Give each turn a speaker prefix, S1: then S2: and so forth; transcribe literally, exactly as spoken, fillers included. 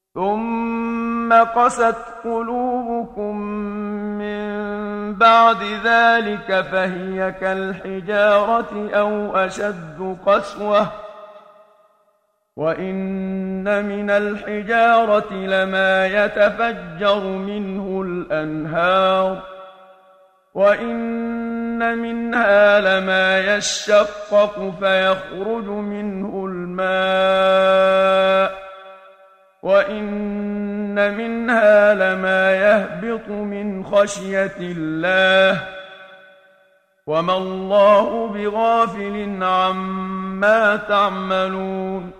S1: ثم قست قلوبكم من بعد ذلك فهي كالحجارة أو أشد قسوة وإن من الحجارة لما يتفجر منه الأنهار وإن منها لما يشقق فيخرج منه الماء وإن منها لما يهبط من خشية الله وما الله بغافل عما تعملون